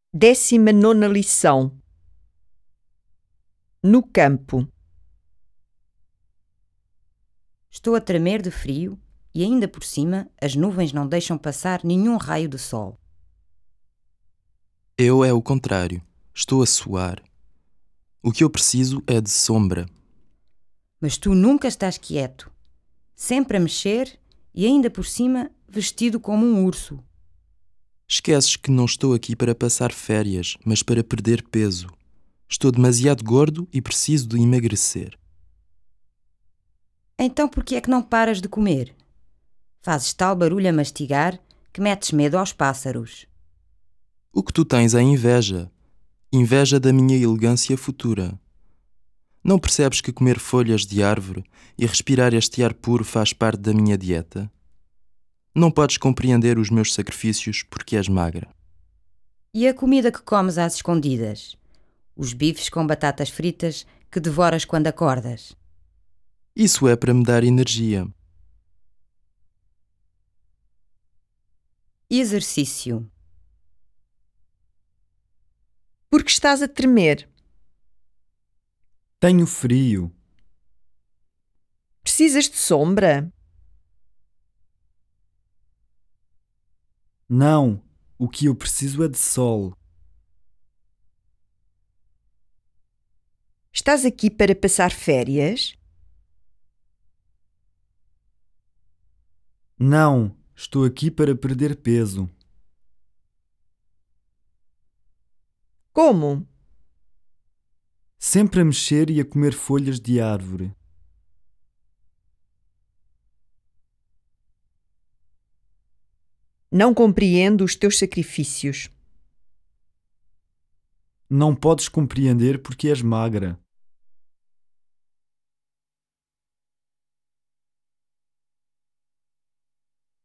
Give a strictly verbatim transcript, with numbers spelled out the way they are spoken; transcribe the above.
Décima nona lição. No campo. Estou a tremer de frio e ainda por cima as nuvens não deixam passar nenhum raio de sol. Eu é o contrário. Estou a suar. O que eu preciso é de sombra. Mas tu nunca estás quieto, sempre a mexer e ainda por cima vestido como um urso. Esqueces que não estou aqui para passar férias, mas para perder peso. Estou demasiado gordo e preciso de emagrecer. Então por que é que não paras de comer? Fazes tal barulho a mastigar que metes medo aos pássaros. O que tu tens é inveja. Inveja da minha elegância futura. Não percebes que comer folhas de árvore e respirar este ar puro faz parte da minha dieta? Não podes compreender os meus sacrifícios porque és magra. E a comida que comes às escondidas? Os bifes com batatas fritas que devoras quando acordas? Isso é para me dar energia. Exercício. Por que estás a tremer? Tenho frio. Precisas de sombra? Não, o que eu preciso é de sol. Estás aqui para passar férias? Não, estou aqui para perder peso. Como? Sempre a mexer e a comer folhas de árvore. Não compreendo os teus sacrifícios. Não podes compreender porque és magra.